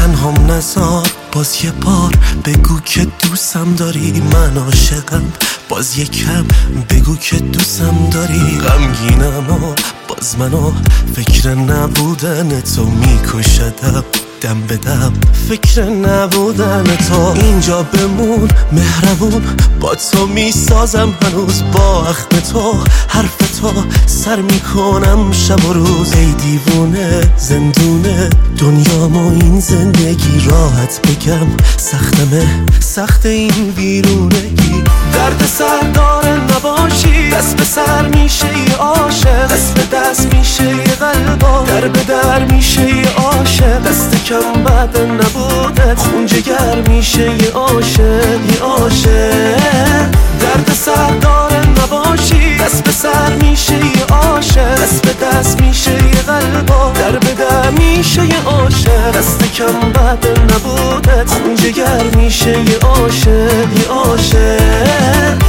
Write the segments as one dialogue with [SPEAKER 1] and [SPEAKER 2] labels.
[SPEAKER 1] تنهام نذار باز یه بار بگو که دوستم داری، من عاشقم باز یکم بگو که دوستم داری. غمگینم و باز منو فکر نبودن تو میکشدم، دم به دم فکر نبودن تو. اینجا بمون مهربون با تو میسازم هنوز، با اخم تو حرف تو سر میکنم شب و روز. ای دیوونه زندونه دنیامو این زندگی، راحت بگم سختمه سخت این بیرونگی. درد سر داره نباشی، دست به سر میشه یه عاشق، دست به دست میشه یه قلبا، در به در میشه یه عاشق. دست کم بعد نبوده خون جگر میشه یه عاشق یه عاشق. درد سر داره نباشی، دست به سر میشه یه عاشق، دست به دست میشه یه قلبا، در به در میشه یه عاشق. دست کم بعد نبوده خون جگر میشه یه عاشق یه عاشق.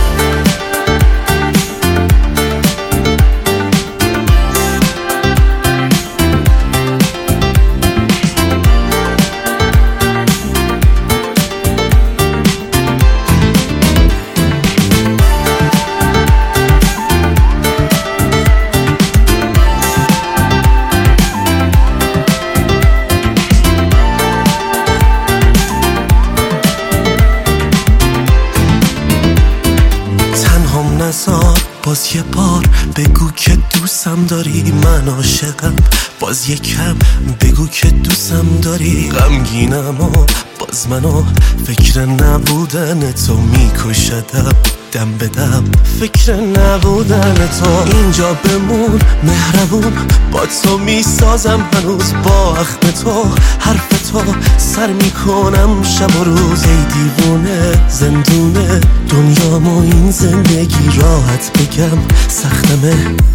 [SPEAKER 1] باز یه بار بگو که دوستم داری، من عاشقم باز یکم بگو که دوستم داری. غمگینم و باز منو فکر نبودن تو میکشدم، دم به دم فکر نبودن تو. اینجا بمون مهربون با تو میسازم هنوز، با اخم تو حرف تو سر میکنم شب و روز. ای دیوونه زندونه دنیامو این زندگی، راحت بگم سختمه.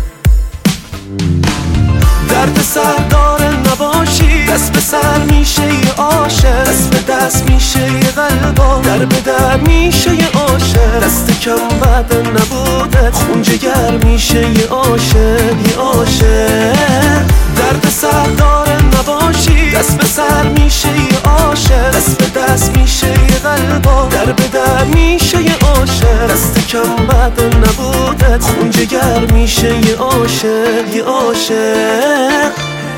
[SPEAKER 1] درد سر داره نباشی، دست به سر میشه یه عاشق، دست به دست میشه یه قلبا، در به در میشه یه عاشق. دست کم بعد نبوده خون جگر میشه یه عاشق یه عاشق. درد سر داره نباشی، دست به سر میشه یه عاشق، دست به دست میشه یه قلبا، در به در میشه یه عاشق. دست کم بعد نبوده خون جگر میشه یه عاشق یه عاشق.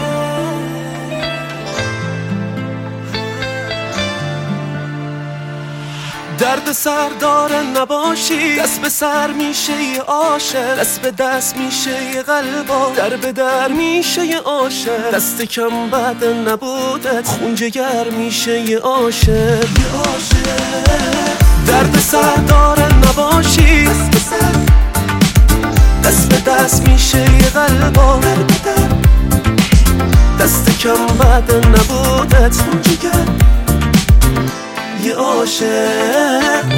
[SPEAKER 1] درد سر داره نباشی، دست به سر میشه یه عاشق، دست به دست میشه یه قلبا، در به در میشه یه عاشق. دست کم بعد نبوده خون جگر میشه یه عاشق یه عاشق. درد سر داره نباشی، دست به سر دست به دست میشه یه قلبا، در به در دست کم بعد نبوده خون جگر یه عاشق.